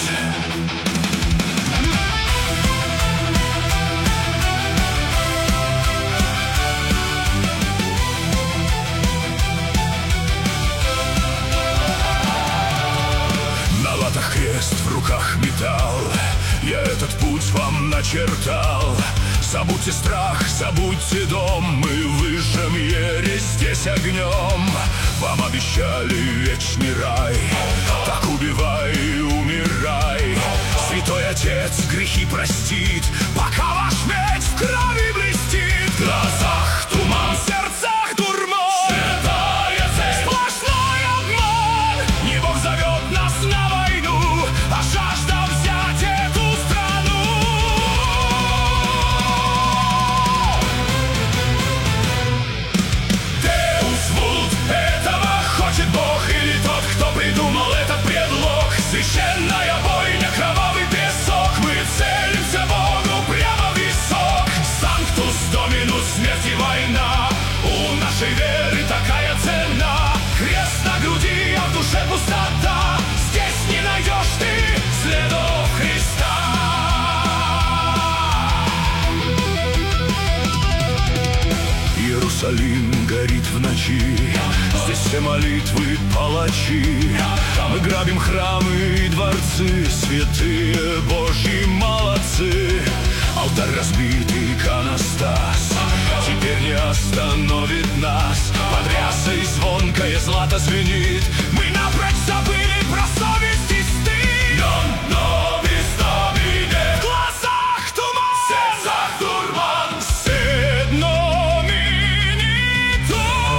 На латах крест, в руках металл, я этот путь вам начертал. Забудьте страх, забудьте дом, мы выжжем ересь здесь огнем. Вам обещали вечный рай, так убивай и умирай. Святой Отец грехи простит, пока ваш меч в крови блестит. В глазах туман, в сердцах дурман, святая цель, сплошной обман. Не Бог зовет нас на войну, а жажда взять эту страну. Deus vult, этого хочет Бог, или тот, кто придумал этот предлог. Священная бойня, кровавый песок, мы целимся Богу прямо в висок. Sanctus Dominus, смерть и война, у нашей веры такая цена. Крест на груди, а в душе пустота, здесь не найдешь ты следов Христа. Иерусалим горит в ночи, здесь все молитвы палачи. Мы грабим храмы и дворцы, святые Божьи молодцы. Алтарь разбитый, иконостас теперь не остановит нас. Под рясой звонкое злато звенит, мы напрочь забыли про совесть и стыд. Non nobis Domine, в глазах туман, в сердцах дурман, sed nomini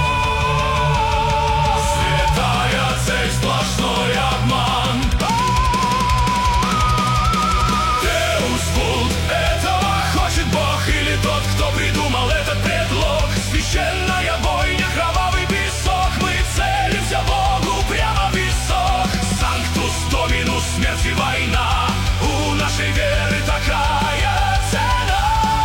tuum. Святая цель, сплошной обман. Deus vult, этого хочет Бог, или тот, кто придумал этот предлог. Священная бойня, кровавый песок, мы целимся Богу прямо в висок. Sanctus Dominus, смерть и война, у нашей веры такая цена.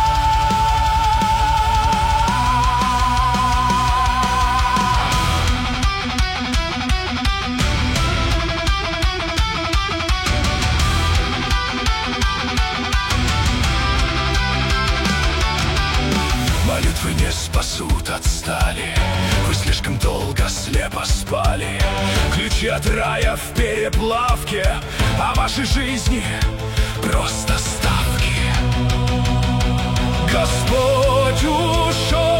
Молитвы не спасут, отстали, вы слишком долго слепо спали. Ключи от рая в переплавке, а вашей жизни просто ставки. Господь ушел.